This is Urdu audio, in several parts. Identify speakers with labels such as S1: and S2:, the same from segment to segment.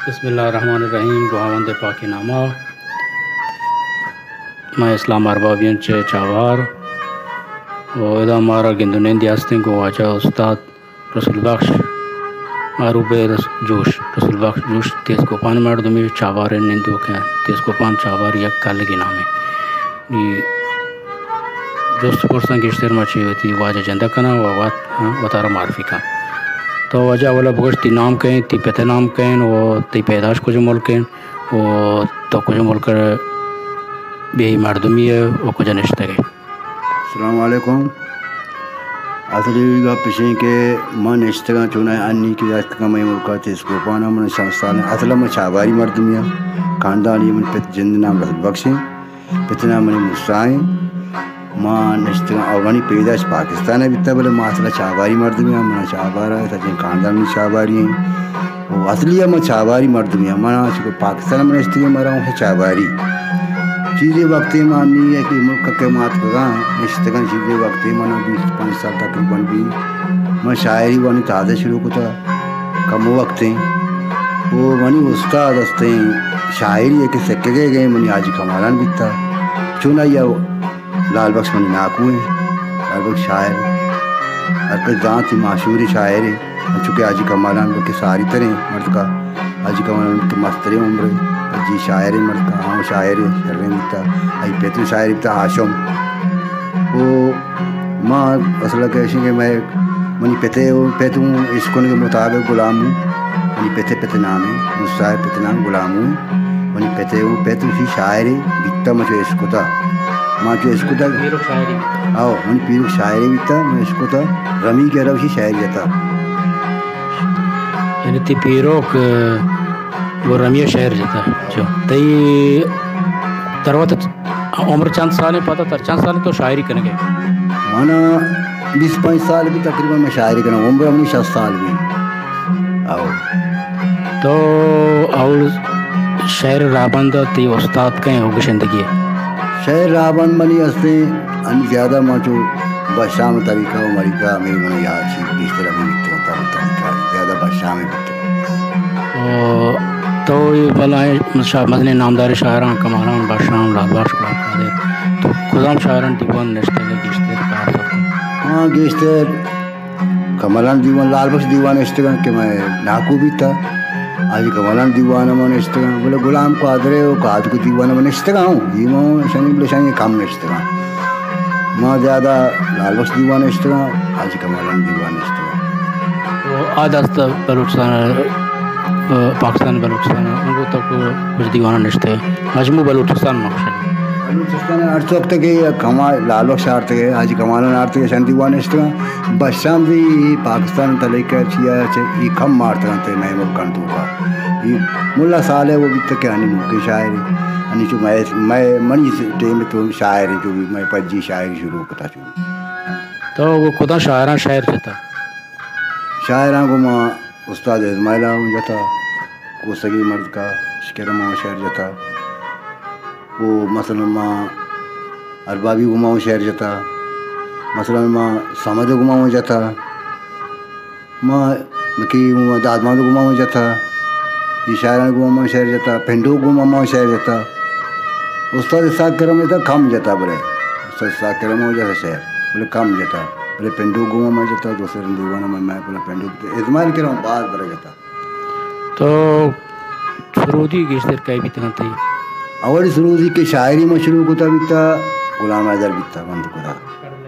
S1: بسم اللہ الرحمن الرحیم. خداوند پاک نامہ. میں اسلام اربابین چاوار و ادا ہمارا گندنندی ہستیں کو واجہ استاد رسول بخش معروف جوش رسول بخش جوش تیز کوپان مردمی چاوار نندو کے تیز کوپان چاوار یک کالگی نامی دوست پرسن گشتر مچی ہوتی واجہ جندہ کنا و تارا معرفی کا تو وجہ والا بگش تی نام کہیں تی پتہ نام کہیں و تی پیداش کچھ ملک کہیں و تو کچھ ملک بھی مردمی ہے و کچھ نشتہ گئے.
S2: السلام علیکم. اصلی گا پیشیں کہ میں نشتگاں چونا ہے انی کی دست کا میں ملکہ تیس کو پانا من شمستان اصلا میں چاواری مردمی ہے خاندانی من پت جند نام رسول بخشیں پت نام من مسائیں ماں نشتگاں اوغانی پیداش پاکستان ہے بیتا بلے ماں اصلا چاواری مردمی ہے من چاوارا ہے سچیں خاندان میں چاواری ہیں وہ اصلی ہے میں چاواری مردمی ہے من چکو پاکستان میں نشتگاں مرا ہوں چاواری چیزیں وقتی مانی ہے کہ ملک کے مات کا نشتگاں چیزیں وقتی مانا 25 سال تقریباً بھی میں شاعری وانی تازہ شروع کو تھا کم وقتیں وہ منی استاد ہستے شاعری ہے کہ سکے گئے منی آجی کمالان بھی تھا چونا یا لال بخش منی ناکو ہیں لال بخش شاعر ہر کس ذات ہی معشوری شاعر ہے چونکہ آجی کمالان بلکہ ساری طرح مرد کا آجی کمالان کے مسترے عمر جی شاعر مرد کا ہاں شاعر شرین بیتا آئی پیتن شاعر بیتا آشم وہ ماں اصلا کہشیں کہ میں منی پیتوں عشقوں کے مطابق غلام ہوں منی پیتے نام ہے مصاحب پیتے نام غلام ہوں منی پیتوں سی شاعر بیتا مجھے عشق تھا ماں جو عشق تھا آؤ منی پیرو شاعر بیتا میں عشق تھا رمی کہہ رہا اسی شاعر جاتا
S1: یعنی تی پیرو وہ رمیہ شہر جاتا جو تی تروت عمر چند سال پتہ تر چند سال تو شاعری کرنے گئے
S2: مانا 25 سال بھی تقریباً میں شاعری کرنا عمر اپنی 60 سال بھی آؤ
S1: تو اور شہر رابند تی استاد کہیں ہوگی زندگی ہے
S2: شہر رابند منی ہستے ان زیادہ مچو بشام طریقہ و مریقہ میری منہ یاد چیز بیس طرح میں لکھتے ہوتا طریقہ زیادہ بشام لکھتے
S1: تو یہ بلائیں مثلا نامدار شاعران کمالان بادشاہ لال بخش کو دے تو کدام شاعران دیوان نشتے گئے گشتے کار سکتے
S2: ہاں گشتر کمالان دیوان لال بخش دیوان نشتے گا کہ میں ناکو بھی تھا آجی کمالان دیوان میں نشتے گا بولے غلام کو آدرے ہو قاد کو دیوان میں نشتے گا ہوں یہ میں شنی بلے شنی کام نشتے گا ماں زیادہ لال بخش دیوان نشتے گا آجی کمالان دیوان نشتے گا
S1: تو آدھست بلوچستان پاکستان بلوچستان ان کو تک کچھ دیوانہ نشتے ہیں مجموع بلوچستان مقصد
S2: بلوچستان ہر وقت کے کمال لال بخش آرتے گئے آجی کمالان آرتے گئے شان دیوان نشتے گا بشام بھی پاکستان تلیکہ چیا یہ کم مارتے گا نئے ملکان تو کا یہ ملا سال ہے وہ بھی تک آنی ملکی شاعری آنی چو میں منی ٹیم تو شاعری جو بھی میں پجی شاعری شروع کرتا چون
S1: تو وہ خدا شاعران شاعر جاتا
S2: شاعران کو ماں استاد ازمائلہ ہوں جاتا کو سگی مرد کا شکر ماں شعر جاتا وہ مثلا ماں اربابی گماؤں شعر جاتا مثلا ماں سمد گماؤں جاتا ماں کی دادمان گماؤں جاتا یہ شاعران گماؤں شعر جاتا پھنڈو گماؤں شعر جاتا استاد اسحاق کرم جاتا کم جاتا بولے استاد اسحاق کرم ہو جاتا شعر بولے کم جاتا بولے پینڈو گوما میں جاتا دوسرے دیوانا میں بولا پینڈو ازمائل کے رہا بعد برا جاتا
S1: تو سرودی گشتر کئی بھی تنا تھی
S2: اولی سرودی کے شاعری میں شروع کو تھا بیتا غلام حیدر بیتا بند کو تھا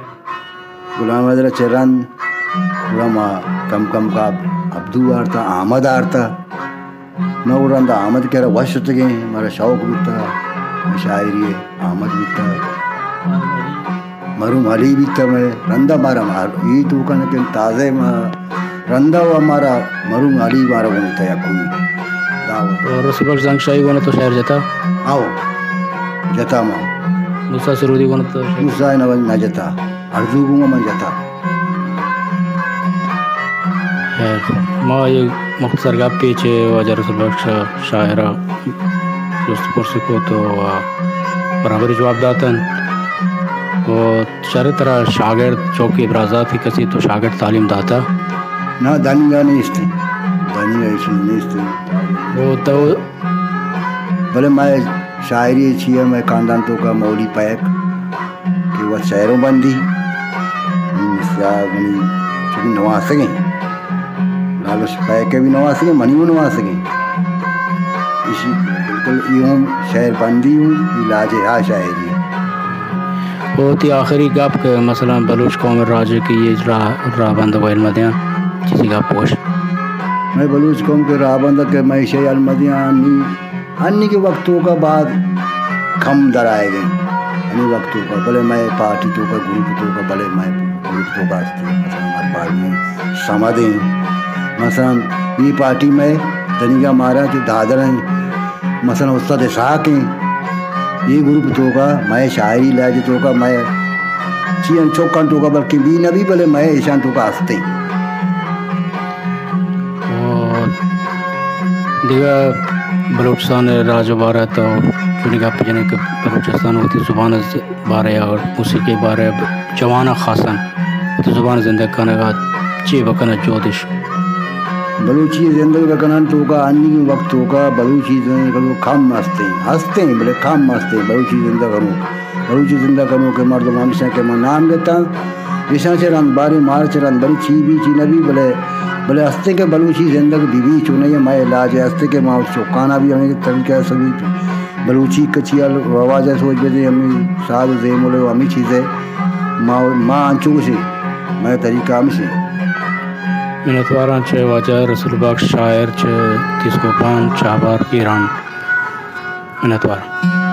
S2: غلام حیدر چرن غلام کم کم کا عبدو آرتا احمد آرتا میں اڑان دا احمد کہہ رہا وش ہوتے گئے ہمارا شوق بیتا شاعری ہے احمد بیتا مرحوم علی بھی تھا میں رندہ مارا یہ تو کہنا کہ تازہ رندہ و ہمارا مرحوم علی مارا وہ تھا یا کوئی دعوت
S1: اور رسول بخش زنگ شاہی گونا تو شہر جاتا
S2: آؤ جاتا ماں
S1: موسیٰ سرودی گونا تو
S2: موسیٰ نہ جاتا ارزو گونا میں جاتا
S1: خیر ماں یہ مختصر گپ پیچھے واجہ رسول بخش شاعرہ دوست پر سکو تو برابری جواب داتن اور شرح طرح شاگرد چوکی ابرازات کی کسی تو شاگرد تعلیم داتا
S2: نہ دانی اس تھی دنیا ایسی نیست
S1: وہ تو
S2: بھلے میں شاعری اچھی ہے میں خاندان تو کا مولی پیک کہ وہ شہروں بندی چونکہ نواز سکیں لالو پیک کے بھی نواز سکیں منی بھی نواز سکیں اسی بالکل یوں شہر بندی ہوں علاج ہا شاعری
S1: بہت ہی آخری گپ کہ مثلا بلوچ قوم راجے کی یہ راہ بند و علمدیاں چیزی کا پوش
S2: میں بلوچ قوم کے راہ بندہ کہ میں شہ المدیاں انی کے وقتوں کا بعد کھم در آئے گئے انی وقتوں کا بھلے میں پارٹی تو کا گروپ تو کا بھلے میں گروپ تو کا مثلا ہمارے پارٹی میں سمادیں مثلا یہ پارٹی میں دنگا مارا جو دادر ہیں مثلا استاد اسحاق ہیں یہ گروپ تو کا میں شاعری لہجے تو کا میں چین چوکن تو کا بلکہ بھی نہ بھی بھلے میں ایشان تو کا ہستے
S1: دیگر بلوچستان راج بارہ تو چونی کا پجنے کہ بلوچستان ہوتی زبان بارے اور موسیقی بارے جوانہ خاصاً ہوتی زبان زندہ کرنے کا چی بکنا جودش
S2: بلوچی زندگی بکنان تو کا انی وقت تو کا بلوچی زندگی کرو کھم ہستے ہیں بلے کھم ہستے ہیں بلوچی زندہ کرو کہ مردم ہمیشہ کے میں نام لیتا ایشان سے رن باری مار سے رن بری چی بھی چی نبی بلے ہستے کے بلوچی زندگی بیوی چونے یہ میں علاج ہے ہستے کے ماں چوکانا بھی ہمیں طریقہ سبھی بلوچی کچی رواج ہے سوچ بجے ہمیں سال زیم لے ہمیں چیزیں ماں انچو سے میں طریقہ ہم سے
S1: منتواران چه واجه رسول باک شاعر چه تیسکوپان چهبار ایران منتوار